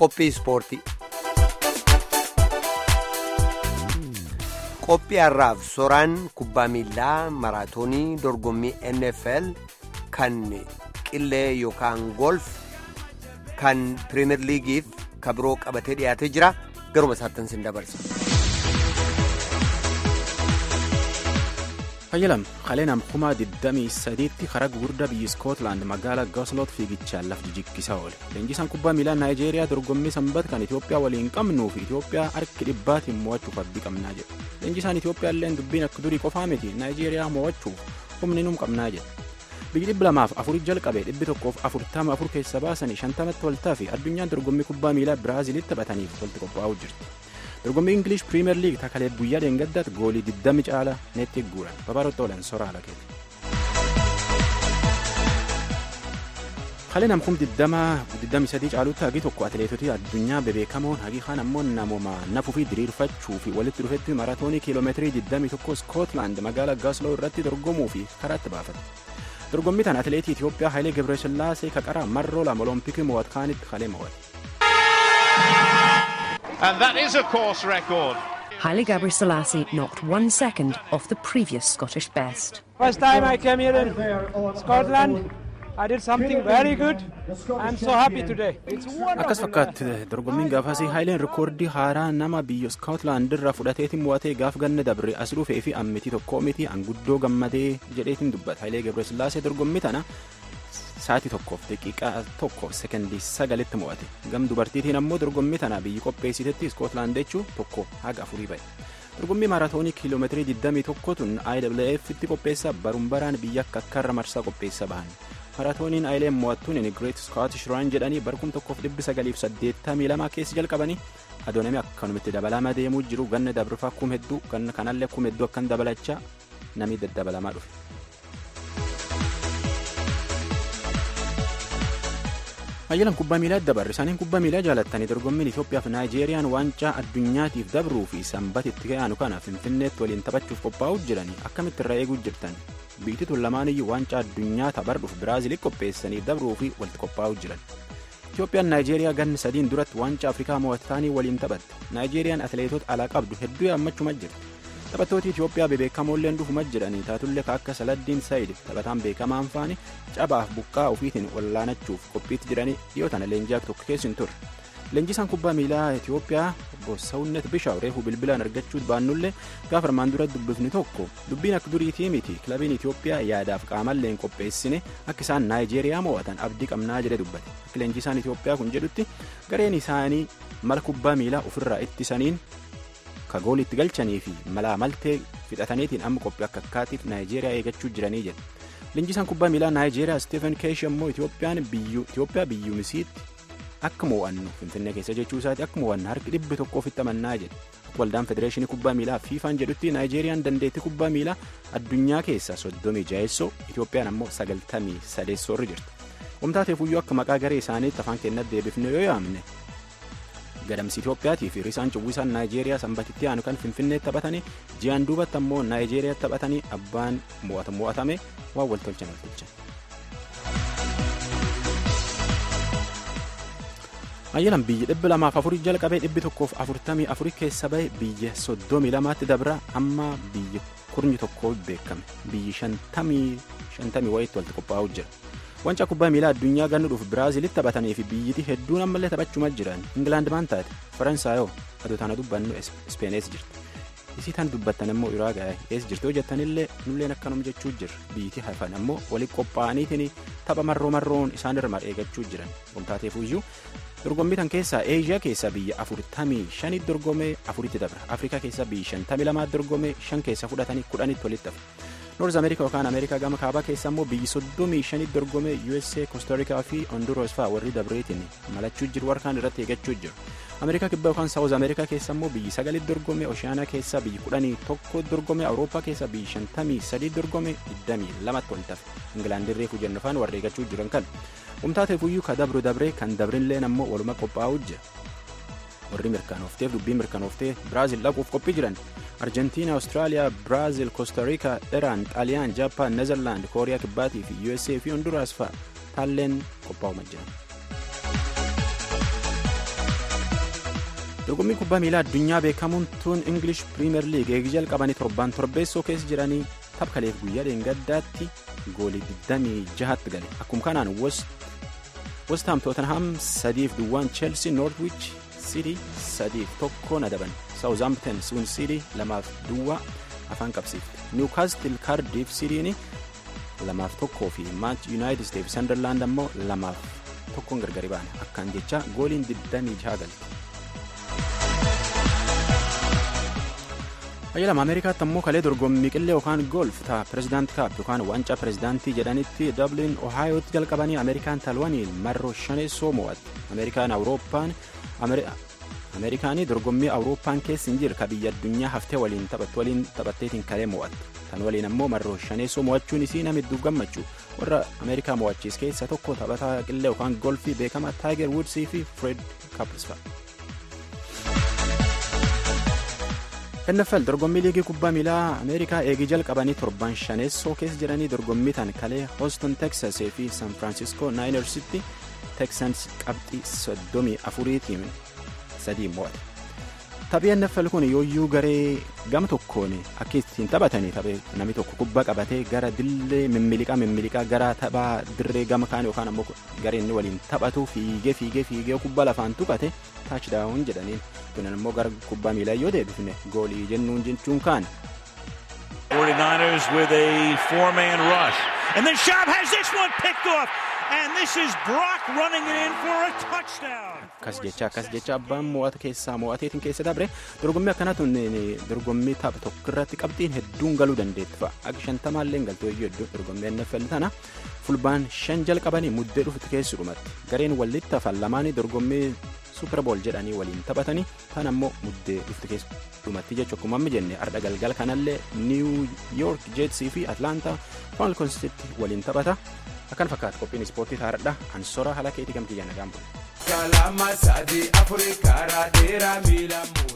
Qophii ispoortii. Qophii har'aaf soraan kubbaa miilaa maraatoonii dorgommii NFL kan qillee yookaan golf kan piriimeer liigiif kabiroo qabatee dhiyaatee jira. Garuma isaatti sin dabarsa. Fayyalam Khaleenam Kumaa 23tti karaa gugurdaa biyya Scotland magaalaa Glasgow fiigichaan laf jijjiikisaa oole. Leenjisaan kubbaa miilaa Naayijeeriyaa dorgommii sanbata kan Itoophiyaa waliin qabnuu fi Itoophiyaa harki dhibbaatiin mo'achuuf abdii qabnaa jedha. Leenjisaan Itoophiyaa illee dubbiin akka durii qofaa miti Naayijeeriyaa mo'achuuf humni nuum qabnaa jedha. Biyyi 204 jalqabee 144 keessa baasanii 50tti waltaa fi addunyaan dorgommii kubbaa miilaa Biraazilitti taphataniif walitti qophaa'uu jirti. Dorgommii English Premier League takalee guyyaa deengaddaatti goolii 20 caala neetti guuran babaroota olan soraa lakeeti. Khaleenam kum 23 caalutti hagi tokko atileetotii addunyaa bebeekamoon hagi kaan ammoo namuma nafuu fi diriirfachuu fi walitti dhufetti maraatoonii kiiloomeetirii 21 Scotland magaalaa Glasgow irratti dorgomuu fi karaatti baafate. Dorgommii tan atileetii Itoophiyaa Hayilee Gebreesillaasee kaqaraa marroo lama olompikii mo'atkaanitti Halee mo'ate. And that is a course record. Haile Gebrselassie knocked 1 second off the previous Scottish best. First time I came here in Scotland, I did something very good. I'm so happy today. It's wonderful. Akkas fakkaatti dorgommiin gaafasii Haayileen rikoordii haaraa nama biyya Scotland irraa fudhateetiin mo'atee gaaf ganna dabre as dhufee fi ammiti tokko miti anguddoo gammadee jedheetiin dubbata. Hayilee Gebresillaasee dorgommii tana sa'aatii tokkoof daqiiqaa tokko sekendii 9tti mo'ate. Gam dubartiitiin ammoo dorgommii tana biyyi qopheessitetti Scotland jechuu tokko haga 4 ba'e. Dorgommii maraatoonii kiiloomeetirii 21 tun IWF-tti qopheessa barumbaraan biyya akka marsaa qopheessa bahan. Maraatooniin Haayileen mo'attuun inni Great Scottish Run jedhanii barkum 1982 keessa jalqabanii adoonamii akkanumitti dabalamaa deemuu jiru ganna dabrifaa kum hedduu ganna kanallee kum hedduu akkan dabalachaa namni daddabalamaa dhufe. Fayyalam kubbaa miilaa dabarre isaaniin kubbaa miilaa jaalattanii dorgommiin Itoophiyaa fi Naayijeeriyaan waancaa addunyaatiif dabruu fi sanbatitti ga'aanu kana Finfinneetti waliin taphachuuf qophaa'uu jiranii akkamitti irraa eeguu jirtan biyyi tun lamaaniyyuu waancaa addunyaa taphachuuf Biraazilii qopheessaniif dabruu fi walitti qophaa'uu jiran. Itoophiyaan Naayijeeriyaa ganni 3 duratti waancaa Afrikaa mo'ataanii waliin taphatte. Naayijeeriyaan atileetota alaa qabdu hedduu yaammachuma jirti. Taphattooti Itoophiyaa bebeekamoolleen dhufuma jedhanii taatullee akka Saladdiin Saayid taphataan beekamaan faani cabaaf buqqaa ofiitiin wallaanachuuf qophiitti jiranii dhiyoo tana leenjii tokko keessa hin turre. Leenjisaan kubbaa miilaa Itoophiyaa obbo Sawunnet Bishaw reefuu bilbilaan argachuu baannullee gaafa armaan dura dubbifni tokko dubbiin akka duriitii miti kilabiin Itoophiyaa yaadaaf qaamalleen qopheessine akka isaan Naayijeeriyaa mo'atan abdii qabnaa jedhe dubbate. Akka leenjisaan Itoophiyaa kun jedhutti gareen isaanii mala kubbaa miilaa ofirraa ittisaniin ka goolitti galchanii fi malaa maltee fixataniitiin amma qophii akka akkaatiif Naayijeeriyaa eegachuu jiranii jedhe. Leenjisaan kubbaa miilaa Naayijeeriyaa Stephen Keesh ammoo Itoophiyaa biyyuu misiitti akka mo'annu Finfinnee keessa jechuu isaati akka mo'annu harki 100 ofitti amannaa jedhe. Waldaan Federeeshinii Kubbaa Miilaa FIFA'n jedhutti Naayijeeriyaan dandeettii kubbaa miilaa addunyaa keessaa 36 Itoophiyaan ammoo 93 irra jirti. Wamtaateefuyyuu akka maqaa garee isaaniitti afaan kennatti deebifne yoo yaamne gadamsi Itoophiyaatii fi risaan cuwwisaan Naayijeeriyaa sanbatitti aanu kan Finfinneetti taphatanii ji'aan duubatti ammoo Naayijeeriyaatti taphatanii abbaan mo'atame waan wal tolchan. Ayyalan biyyi 204 jalqabee 144 keessa bahe biyya 32tti dabra amma biyyi 11 beekame biyyi 50 wayitti walitti qophaa'uu jira. Waancaa kubbaa miilaa addunyaa ganna dhufu Biraazilitti taphatanii fi biyyiti hedduun ammallee taphachuma jiran Ingilaand maan taate Faransaayoo adoo tana dubbannu Ispeenees jirti. Isii tan dubbattan ammoo Uraagaay ees jirti hojjettanillee nulleen akkanuma jechuu jirra biyyiti hafan ammoo walitti qophaa'aniitiin tapha marroon isaan irra eegachuu jiran. Wamtaateefuyyuu dorgommii tan keessaa Eeshiyaa keessaa biyya 45 dorgomee 4tti dabra. Afrikaa keessaa biyya 52 dorgomee 5 keessa fudhatanii 10tti walitti dabra. Noorz Ameerikaa yookaan Ameerikaa gama kaabaa keessa immoo biyyi 35 dorgomee USA, Costa Rica fi Honduras fa'aa warri dabreetiin malachuu jiru warkaan irratti eegachuu jiru. Ameerikaa kibbaa yookaan Saawuz Ameerikaa keessa immoo biyyi 9 dorgomee Oceania keessa biyyi 11 dorgomee Awurooppaa keessa biyyi 53 dorgomee 22 walitti hafe. Ingilaandii reefuu jennufaan warri eegachuu jiran kan. Wamtaateefuyyuu ka dabree kan dabrinleen ammoo waluma qophaa'uu jira. Warri mirkanoofteef dubbii mirkanooftee Biraazil dhaquuf qophii jiran. Arjentiina, Austraaliyaa, Biraazil, Costa Rica, Iraan, Xaaliyaan, Jaapaan, Neezerlaand, Kooriyaa Kibbaatii fi USA fi Honduras fa'aa taalleen qophaa'uma jiran. dorgommii kubbaa miilaa addunyaa beekamuun tuun English Premier League eegi jalqabanii torban torbeessoo keessa jiranii taphkaleef guyyaa dheengaddaatti goolii 26tti gale. Akkuma kanaan West Ham Tottenham 3-1 Chelsea Norwich City 3-1 adaban. Southampton Swansea City 2-2 afaan qabsiifte. Newcastle Cardiff City 2-1 fi Manchester United Steve Sunderland ammoo 2-1 gargari ba'an. Akkaan jecha gooliin 26 galte. Ayyalama Ameerikaatti ammoo kalee dorgommii qillee yookaan golf ta'a President Cup yookaan waancaa pirezidaantii jedhanitti Dublin Ohio'tti jalqabanii Ameerikaan talwaniin marroo shaneessoo mo'atte. Ameerikaanii dorgommii Awurooppaan keessa hin jirre biyya addunyaa haftee waliin taphatteetiin kalee mo'atte. Kan waliin ammoo marroo shaneessoo mo'achuun isii nama hedduuf gammachuu. Warra Ameerikaa mo'achiis keessa tokko taphataa qillee yookaan golfii beekamaa Tiger Woods fi Fred Couples fa'a. NFL dorgommii liigii kubbaa miilaa Ameerikaa eegii jalqabanii torban shaneessoo keessa jiranii dorgommii tan kalee Houston Texas fi San Francisco Ninersitti Texans qabxii 34tiin 3 mo'ate. Taphii NFL kun yooyyuu garee gama tokkoon akka ittiin taphatanii taphee namni tokko kubbaa qabatee gara dillee mimmiliqaa gara taphaa dirree gama kaan yookaan ammoo garee inni waliin taphatu fiigee kubbaa lafaan tuqate touchdown jedhaniin. Kunan immoo gara kubbaa miilaa yoo deebifne goolii jechuun kaan. 49ers with a 4-man rush. And then Schaub has this one picked off. And this is Brock running it in for a touchdown. Akkas jecha abbaan mo'ateetiin keessa dabre dorgommii akkanaatu dorgommii tapha tokko irratti qabxiin hedduun galuu dandeetti fa'a. Akka 50 illee galtoo hedduu dorgommii NFL tana fulbaan 5 jalqabanii muddee dhufutti keessu dhumatti. Gareen walitti hafan lamaanii dorgommii Super Bowl jedhanii waliin taphatanii tan ammoo muddee dhufti keessa dhumatti jechuun akkuma amma jenne arda galgala kanallee New York Jets fi Atlanta Falcons waliin taphata. Akkan fakkaatu qophiin ispoortii taa'aadha. Ansora haala keetii gamtii jana gaamboo.